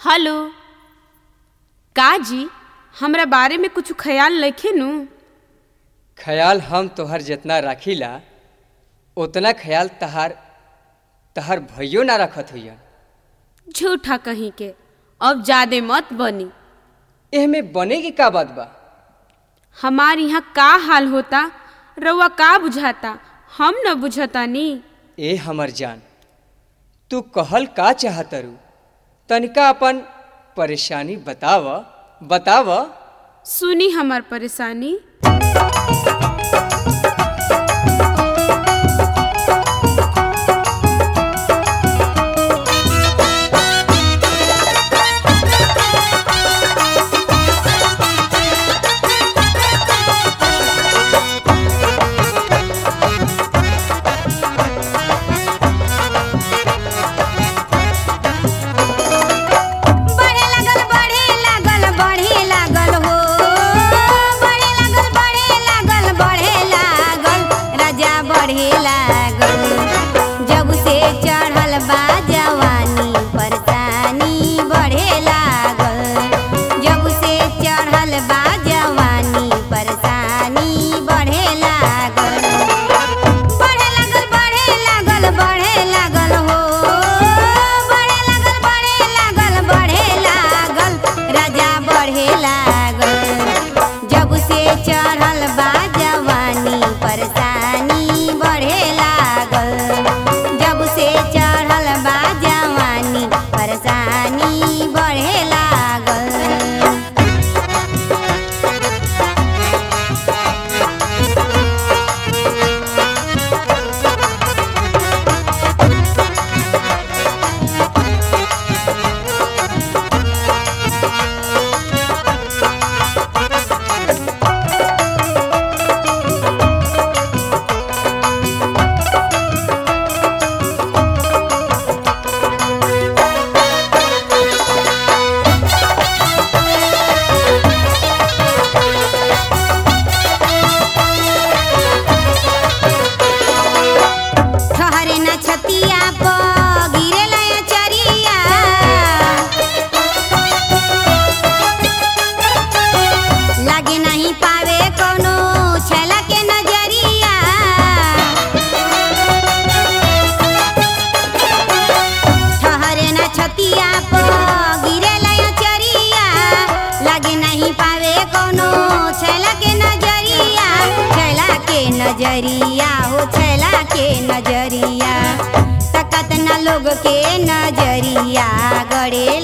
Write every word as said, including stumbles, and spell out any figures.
Hello का जी, हमरा बारे में कुछ ख्याल रखे नु? ख्याल हम तोहर जितना राखीला उतना ख्याल तहार तहार भइयो ना रखत हुई। झूठा कहीं के, अब ज्यादा मत बनी। एहमे बने की का बात बा? हमार यहाँ का हाल होता रउआ का बुझाता, हम न बुझता नी। ए हमर जान, तू कहल का चाहतरू? तनिका अपन परेशानी बताव बताव। सुनी हमार परेशानी। नजरिया हो छैला के नजरिया तकत न लोग के नजरिया गड़े